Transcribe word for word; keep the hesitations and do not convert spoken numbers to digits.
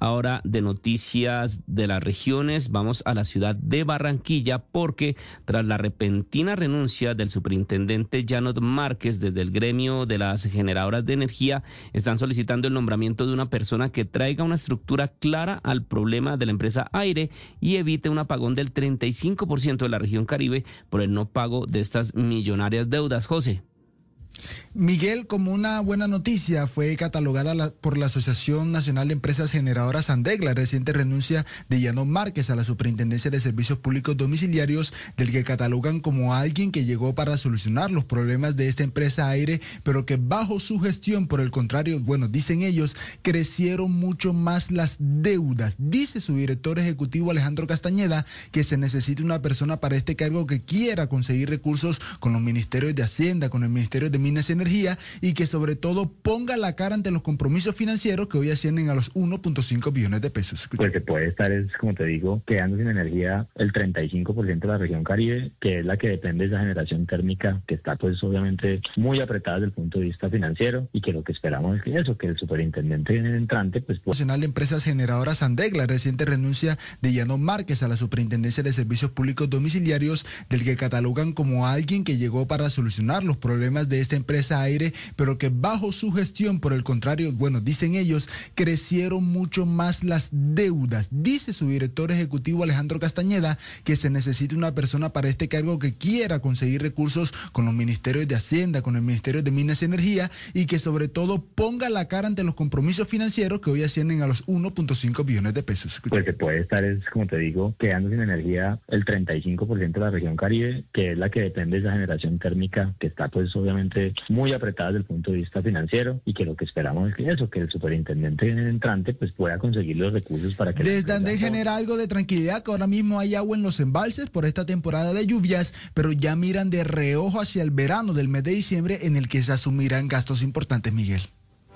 ahora de noticias de las regiones. Vamos a la ciudad de Barranquilla porque tras la repentina renuncia del superintendente Janot Márquez desde el gremio de las generadoras de energía, están solicitando el nombramiento de una persona que traiga una estructura clara al problema de la empresa Aire y evite un apagón del treinta y cinco por ciento de la región Caribe por el no pago de estas millonarias deudas. José. Miguel, como una buena noticia, fue catalogada la, por la Asociación Nacional de Empresas Generadoras ANDEC la reciente renuncia de Janot Márquez a la Superintendencia de Servicios Públicos Domiciliarios, del que catalogan como alguien que llegó para solucionar los problemas de esta empresa Aire, pero que bajo su gestión, por el contrario, bueno, dicen ellos, crecieron mucho más las deudas. Dice su director ejecutivo Alejandro Castañeda que se necesita una persona para este cargo que quiera conseguir recursos con los ministerios de Hacienda, con el Ministerio de Minas y Energía, y que sobre todo ponga la cara ante los compromisos financieros que hoy ascienden a los uno punto cinco billones de pesos. Escucha. Pues se puede estar, es como te digo, quedando sin energía el treinta y cinco por ciento de la región Caribe, que es la que depende de esa generación térmica, que está pues obviamente muy apretada desde el punto de vista financiero, y que lo que esperamos es que eso, que el superintendente entrante pues... Nacional de Empresas Generadoras ANDEC la reciente renuncia de Janot Márquez a la Superintendencia de Servicios Públicos Domiciliarios, del que catalogan como alguien que llegó para solucionar los problemas de esta empresa Aire, pero que bajo su gestión, por el contrario, bueno, dicen ellos, crecieron mucho más las deudas. Dice su director ejecutivo Alejandro Castañeda que se necesita una persona para este cargo que quiera conseguir recursos con los ministerios de Hacienda, con el Ministerio de Minas y Energía, y que sobre todo ponga la cara ante los compromisos financieros que hoy ascienden a los uno punto cinco billones de pesos. Escucha. Pues se puede estar, es como te digo, quedando sin energía el treinta y cinco por ciento de la región Caribe, que es la que depende de esa generación térmica, que está pues obviamente muy apretada desde el punto de vista financiero, y que lo que esperamos es que eso, que el superintendente entrante pues pueda conseguir los recursos para que... Desde ANDEC genera algo de tranquilidad, que ahora mismo hay agua en los embalses por esta temporada de lluvias, pero ya miran de reojo hacia el verano del mes de diciembre, en el que se asumirán gastos importantes, Miguel.